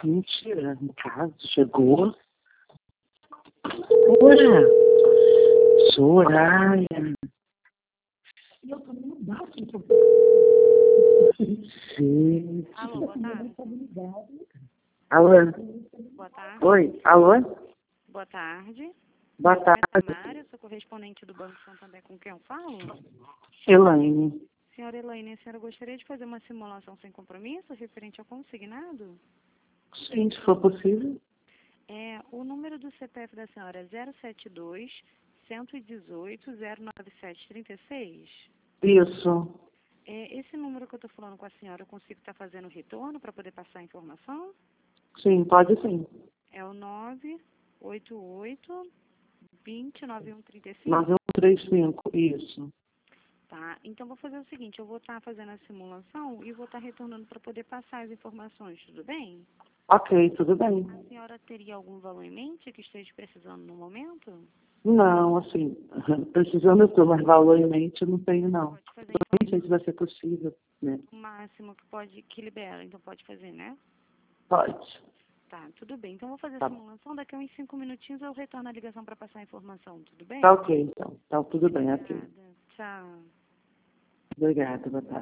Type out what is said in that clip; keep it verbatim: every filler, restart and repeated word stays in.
Mentira, no caso, chegou. Ora, Soraya. E eu também não dá aqui. Sim. Alô, boa tarde. Alô? Boa tarde. Oi, alô? Boa tarde. Boa Meu nome é tarde, Tamária, sou correspondente do Banco Santander, com quem eu falo? Elaine. Senhora Elaine, a senhora gostaria de fazer uma simulação sem compromisso referente ao consignado? Sim, se for possível. É, o número do C P F da senhora é zero sete dois, um um oito, zero nove sete três seis? Isso. É, esse número que eu estou falando com a senhora, eu consigo estar fazendo retorno para poder passar a informação? Sim, pode sim. É o nove oito oito, dois zero nove um três cinco? nove um três cinco, isso. Tá, então vou fazer o seguinte, eu vou estar fazendo a simulação e vou estar retornando para poder passar as informações, tudo bem? Ok, tudo bem. A senhora teria algum valor em mente que esteja precisando no momento? Não, assim, precisando eu tô, mas valor em mente eu não tenho, não. Pode fazer Eu então nem sei se vai ser possível, né? o máximo que pode, que libera, então pode fazer, né? Pode. Tá, tudo bem. Então vou fazer a Tá, simulação, daqui a uns cinco minutinhos eu retorno a ligação para passar a informação, tudo bem? tá ok, então. Tá tudo bem, ok. Obrigada. Tchau. Obrigada, boa tarde.